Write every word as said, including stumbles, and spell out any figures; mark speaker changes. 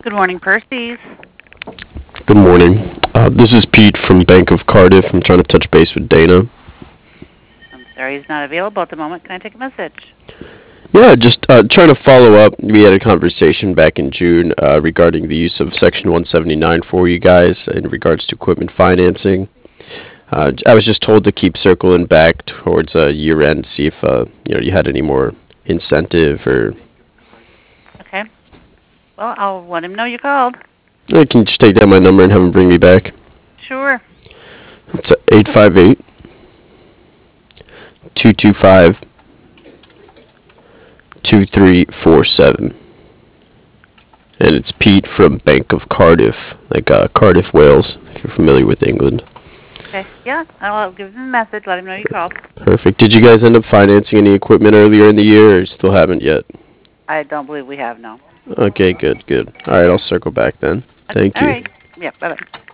Speaker 1: Good morning, Percy's.
Speaker 2: Good morning. Uh, this is Pete from Bank of Cardiff. I'm trying to touch base with Dana.
Speaker 1: I'm sorry he's not available at the moment. Can I take a message?
Speaker 2: Yeah, just uh, trying to follow up. We had a conversation back in June uh, regarding the use of Section one seventy-nine for you guys in regards to equipment financing. Uh, I was just told to keep circling back towards uh, year end, see if uh, you know you had any more incentive or.
Speaker 1: Okay. Well, I'll let him know you called.
Speaker 2: I can just take down my number and have him bring me back.
Speaker 1: Sure.
Speaker 2: It's eight five eight, two two five, two three four seven. And it's Pete from Bank of Cardiff, like uh, Cardiff, Wales, if you're familiar with England.
Speaker 1: Okay. Yeah, I'll give him a message. Let him know you called.
Speaker 2: Perfect. Did you guys end up financing any equipment earlier in the year, or still haven't yet?
Speaker 1: I don't believe we have no.
Speaker 2: Okay, good, good. All right, I'll circle back then.
Speaker 1: Okay.
Speaker 2: Thank
Speaker 1: All
Speaker 2: you.
Speaker 1: right. Yeah. Bye bye.